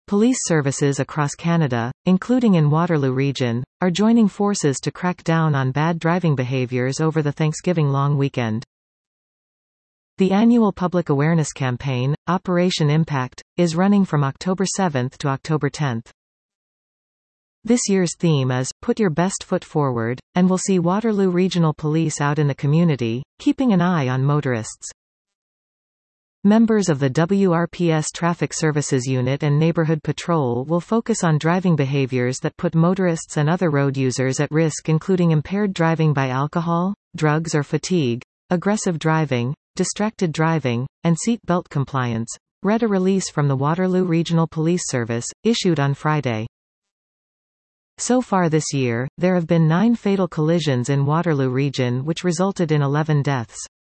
Police services across Canada, including in Waterloo Region, are joining forces to crack down on bad driving behaviours over the Thanksgiving long weekend. The annual public awareness campaign, Operation Impact, is running from October 7 to October 10. This year's theme is, Put Your Best Foot Forward, and will see Waterloo Regional Police out in the community, keeping an eye on motorists. Members of the WRPS Traffic Services Unit and Neighborhood Patrol will focus on driving behaviors that put motorists and other road users at risk, including impaired driving by alcohol, drugs or fatigue, aggressive driving, distracted driving, and seat belt compliance, read a release from the Waterloo Regional Police Service, issued on Friday. So far this year, there have been 9 fatal collisions in Waterloo Region which resulted in 11 deaths.